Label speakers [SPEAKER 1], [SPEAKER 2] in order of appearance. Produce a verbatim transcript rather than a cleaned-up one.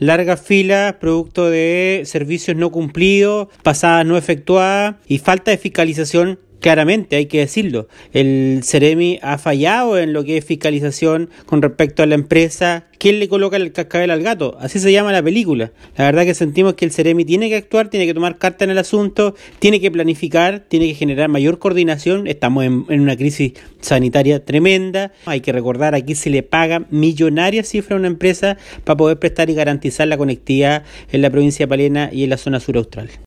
[SPEAKER 1] largas filas producto de servicios no cumplidos, pasadas no efectuadas y falta de fiscalización. Claramente, hay que decirlo, el Ceremi ha fallado en lo que es fiscalización con respecto a la empresa. ¿Quién le coloca el cascabel al gato? Así se llama la película. La verdad que sentimos que el Ceremi tiene que actuar, tiene que tomar carta en el asunto, tiene que planificar, tiene que generar mayor coordinación. Estamos en, en una crisis sanitaria tremenda. Hay que recordar, aquí se le paga millonarias cifras a una empresa para poder prestar y garantizar la conectividad en la provincia de Palena y en la zona sur austral.